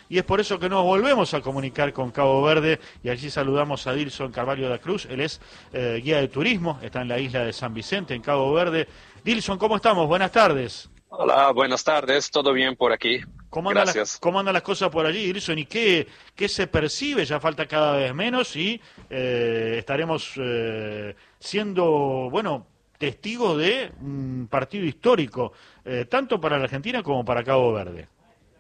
y es por eso que nos volvemos a comunicar con Cabo Verde y allí saludamos a Dilson Carvalho da Cruz. Él es guía de turismo, está en la isla de San Vicente, en Cabo Verde. Dilson, ¿cómo estamos? Buenas tardes. Hola, buenas tardes, ¿todo bien por aquí? Gracias. ¿Cómo andan las cosas por allí, Dilson? ¿Y qué se percibe? Ya falta cada vez menos y estaremos siendo, bueno, testigos de un partido histórico, tanto para la Argentina como para Cabo Verde.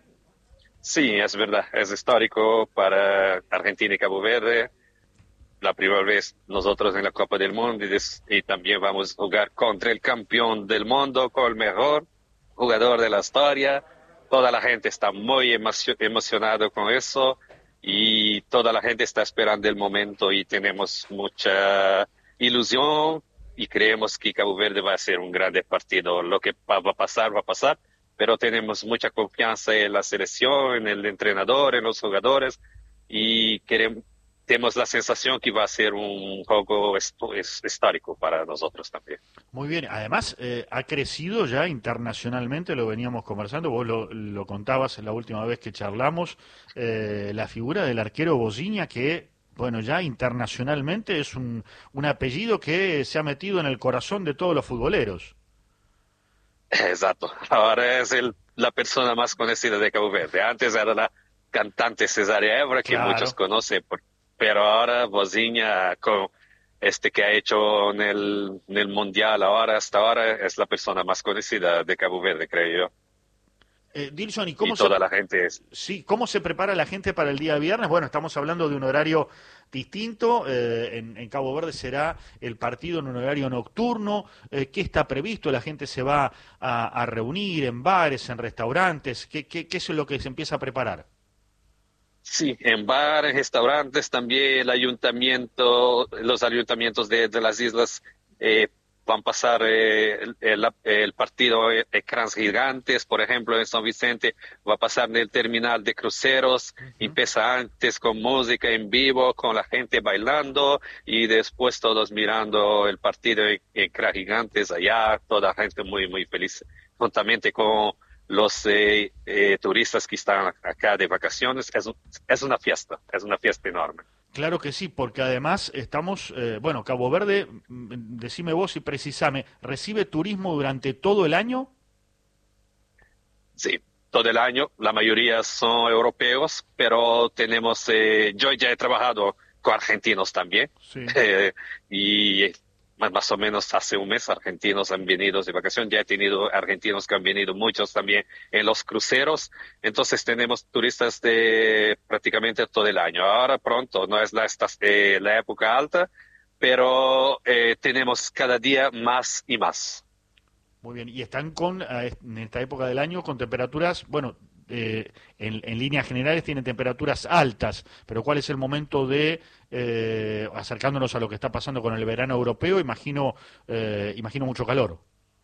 Sí, es verdad, es histórico para Argentina y Cabo Verde. La primera vez nosotros en la Copa del Mundo y también vamos a jugar contra el campeón del mundo, con el mejor jugador de la historia. Toda la gente está muy emocionada con eso y toda la gente está esperando el momento y tenemos mucha ilusión y creemos que Cabo Verde va a ser un grande partido. Lo que va a pasar, pero tenemos mucha confianza en la selección, en el entrenador, en los jugadores y tenemos la sensación que va a ser un juego histórico para nosotros también. Muy bien, además ha crecido ya internacionalmente, lo veníamos conversando, vos lo contabas la última vez que charlamos, la figura del arquero Boziña que, bueno, ya internacionalmente es un apellido que se ha metido en el corazón de todos los futboleros. Exacto. Ahora es la persona más conocida de Cabo Verde. Antes era la cantante Cesárea Évora, que muchos Claro. conocen, pero ahora Vozinha, con que ha hecho en el Mundial ahora, hasta ahora, es la persona más conocida de Cabo Verde, creo yo. Dilson, ¿y Y toda la gente es. sí, cómo se prepara la gente para el día viernes? Bueno, estamos hablando de un horario distinto. En Cabo Verde será el partido en un horario nocturno. ¿Qué está previsto? ¿La gente se va a reunir en bares, en restaurantes? ¿Qué es lo que se empieza a preparar? Sí, en bares, restaurantes, también el ayuntamiento, los ayuntamientos de las islas van a pasar el partido ecrans gigantes, por ejemplo, en San Vicente va a pasar en el terminal de cruceros, Ujú. empieza antes con música en vivo, con la gente bailando y después todos mirando el partido en ecrans gigantes allá, toda la gente muy, muy feliz, juntamente con los turistas que están acá de vacaciones. Es una fiesta enorme. Claro que sí, porque además estamos, bueno, Cabo Verde, decime vos y precisame, ¿recibe turismo durante todo el año? Sí, todo el año, la mayoría son europeos, pero yo ya he trabajado con argentinos también, Sí. eh, y más o menos hace un mes argentinos han venido de vacación, ya he tenido argentinos que han venido muchos también en los cruceros, entonces tenemos turistas de prácticamente todo el año. Ahora pronto, no es la época alta, pero tenemos cada día más y más. Muy bien, y están en esta época del año con temperaturas, bueno, en líneas generales tienen temperaturas altas, pero ¿cuál es el momento de, acercándonos a lo que está pasando con el verano europeo? Imagino mucho calor.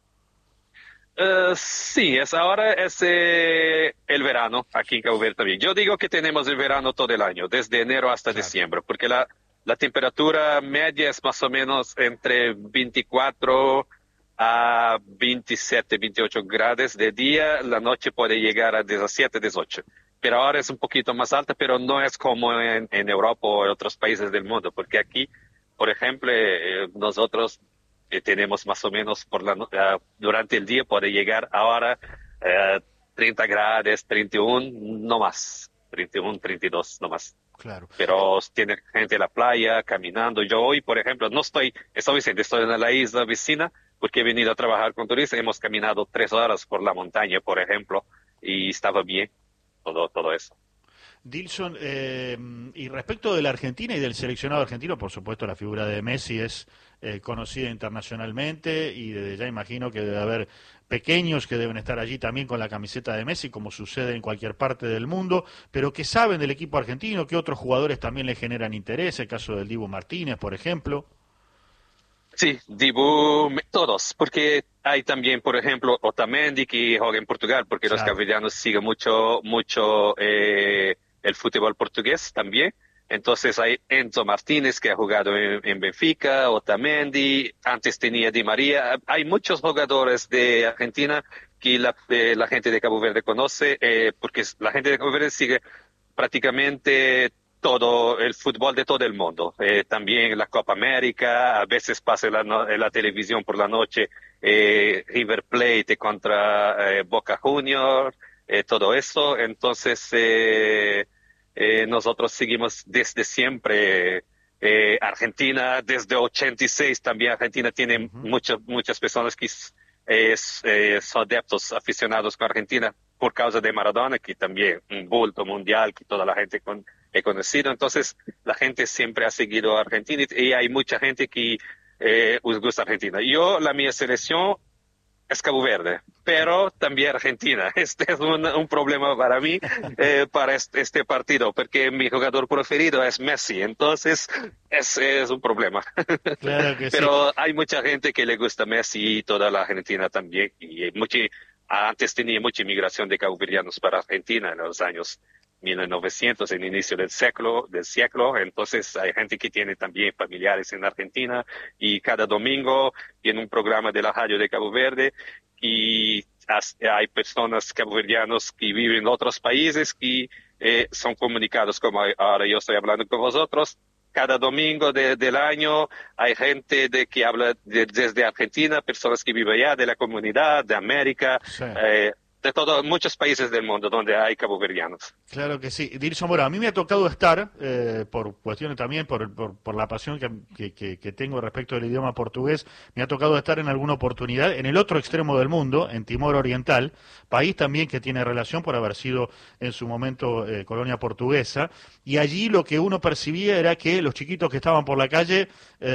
Sí, ahora es el verano aquí en Cabo Verde también. Yo digo que tenemos el verano todo el año, desde enero hasta Claro. diciembre, porque la temperatura media es más o menos entre 24 a 27, 28 grados de día. La noche puede llegar a 17, 18. Pero ahora es un poquito más alta, pero no es como en Europa o en otros países del mundo, porque aquí, por ejemplo, nosotros tenemos más o menos durante el día puede llegar ahora eh, 30 grados, 31, no más, 31, 32, no más. Claro. Pero tiene gente en la playa, caminando. Yo hoy, por ejemplo, no estoy Vicente, estoy en la isla vecina porque he venido a trabajar con turistas. Hemos caminado 3 horas por la montaña, por ejemplo, y estaba bien todo eso. Dilson, y respecto de la Argentina y del seleccionado argentino, por supuesto la figura de Messi es conocida internacionalmente y desde ya imagino que debe haber pequeños que deben estar allí también con la camiseta de Messi, como sucede en cualquier parte del mundo, pero que saben del equipo argentino, que otros jugadores también le generan interés, el caso del Dibu Martínez, por ejemplo. Sí, todos, porque hay también, por ejemplo, Otamendi que juega en Portugal, porque los Claro. castellanos siguen mucho el fútbol portugués también. Entonces hay Enzo Martínez que ha jugado en Benfica, Otamendi, antes tenía Di María. Hay muchos jugadores de Argentina que la gente de Cabo Verde conoce, porque la gente de Cabo Verde sigue prácticamente todo el fútbol de todo el mundo. También la Copa América, a veces pasa en la televisión por la noche River Plate contra Boca Juniors, todo eso. Entonces, nosotros seguimos desde siempre. Argentina, desde 86 también Argentina tiene muchas personas que son adeptos, aficionados con Argentina por causa de Maradona, que también un bulto mundial que toda la gente he conocido. Entonces, la gente siempre ha seguido a Argentina y hay mucha gente que les gusta Argentina. Mi selección es Cabo Verde, pero también Argentina. Este es un problema para mí, para este partido, porque mi jugador preferido es Messi, entonces es un problema. Claro que Pero sí. hay mucha gente que le gusta Messi y toda la Argentina también. Y antes tenía mucha inmigración de caboverdianos para Argentina en los años 1900, en el inicio del siglo, entonces hay gente que tiene también familiares en Argentina y cada domingo tiene un programa de la radio de Cabo Verde y hay personas caboverdianos que viven en otros países que son comunicados como ahora yo estoy hablando con vosotros. Cada domingo del año hay gente que habla desde Argentina, personas que viven allá, de la comunidad, de América, Sí. de muchos países del mundo donde hay caboverdianos. Claro que sí. Dilson, bueno, a mí me ha tocado estar, por cuestiones también, por la pasión que tengo respecto del idioma portugués, me ha tocado estar en alguna oportunidad en el otro extremo del mundo, en Timor Oriental, país también que tiene relación por haber sido en su momento colonia portuguesa, y allí lo que uno percibía era que los chiquitos que estaban por la calle,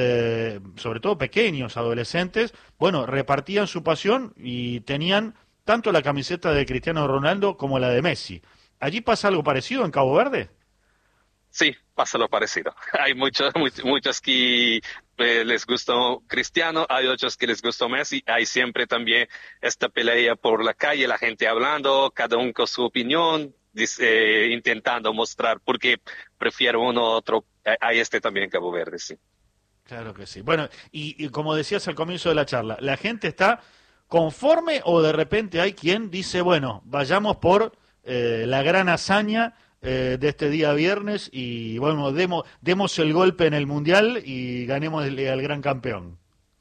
sobre todo pequeños, adolescentes, bueno, repartían su pasión y tenían tanto la camiseta de Cristiano Ronaldo como la de Messi. ¿Allí pasa algo parecido en Cabo Verde? Sí, pasa lo parecido. Hay muchos que les gustó Cristiano, hay otros que les gustó Messi, hay siempre también esta pelea por la calle, la gente hablando, cada uno con su opinión, intentando mostrar por qué prefiero uno u otro. Hay también en Cabo Verde, sí. Claro que sí. Bueno, y como decías al comienzo de la charla, ¿la gente está conforme o de repente hay quien dice, bueno, vayamos por la gran hazaña de este día viernes y bueno, demos el golpe en el Mundial y ganemos al gran campeón?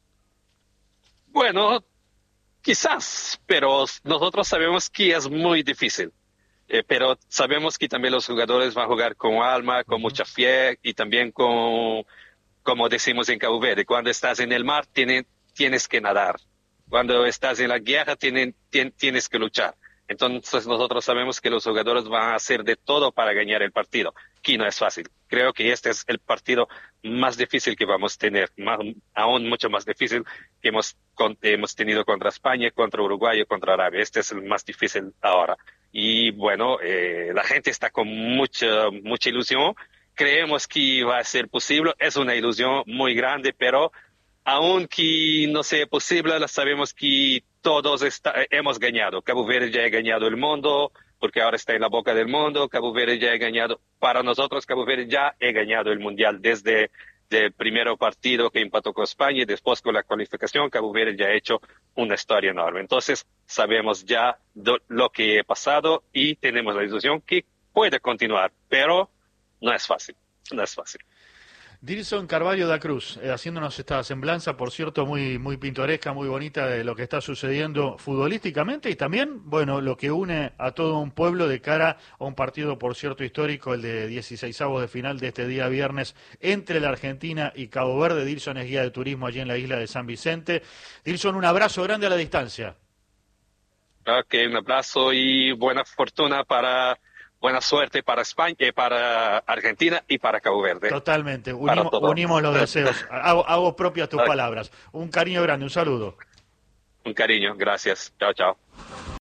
Bueno, quizás, pero nosotros sabemos que es muy difícil. Pero sabemos que también los jugadores van a jugar con alma, con mucha fe y también como decimos en Cabo Verde, cuando estás en el mar tienes que nadar. Cuando estás en la guerra tienes que luchar. Entonces nosotros sabemos que los jugadores van a hacer de todo para ganar el partido, que no es fácil. Creo que este es el partido más difícil que vamos a tener, aún mucho más difícil que hemos tenido contra España, contra Uruguay y contra Arabia. Este es el más difícil ahora. Y bueno, la gente está con mucha ilusión. Creemos que va a ser posible. Es una ilusión muy grande, pero aunque no sea posible, sabemos que todos hemos ganado. Cabo Verde ya ha ganado el mundo, porque ahora está en la boca del mundo. Cabo Verde ya ha ganado. Para nosotros, Cabo Verde ya ha ganado el Mundial desde el primer partido que empató con España y después con la cualificación. Cabo Verde ya ha hecho una historia enorme. Entonces, sabemos ya lo que ha pasado y tenemos la ilusión que puede continuar, pero no es fácil. No es fácil. Dilson Carvalho da Cruz, haciéndonos esta semblanza, por cierto, muy pintoresca, muy bonita de lo que está sucediendo futbolísticamente y también, bueno, lo que une a todo un pueblo de cara a un partido, por cierto, histórico, el de 16avos de final de este día viernes entre la Argentina y Cabo Verde. Dilson es guía de turismo allí en la isla de San Vicente. Dilson, un abrazo grande a la distancia. Ok, un abrazo y buena suerte para España, para Argentina y para Cabo Verde. Totalmente, Para todo. unimos los deseos. Hago propias tus palabras. Un cariño grande, un saludo. Un cariño, gracias. Chao, chao.